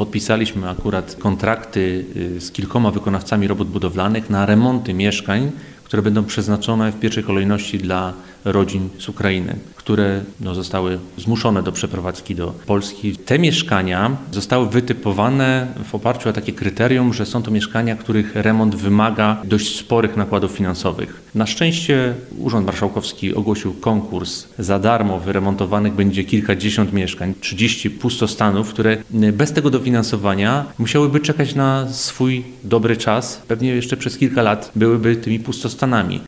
podpisaliśmy akurat kontrakty z kilkoma wykonawcami robót budowlanych na remonty mieszkań, które będą przeznaczone w pierwszej kolejności dla rodzin z Ukrainy, które zostały zmuszone do przeprowadzki do Polski. Te mieszkania zostały wytypowane w oparciu o takie kryterium, że są to mieszkania, których remont wymaga dość sporych nakładów finansowych. Na szczęście Urząd Marszałkowski ogłosił konkurs. Za darmo wyremontowanych będzie kilkadziesiąt mieszkań, 30 pustostanów, które bez tego dofinansowania musiałyby czekać na swój dobry czas. Pewnie jeszcze przez kilka lat byłyby tymi pustostanami.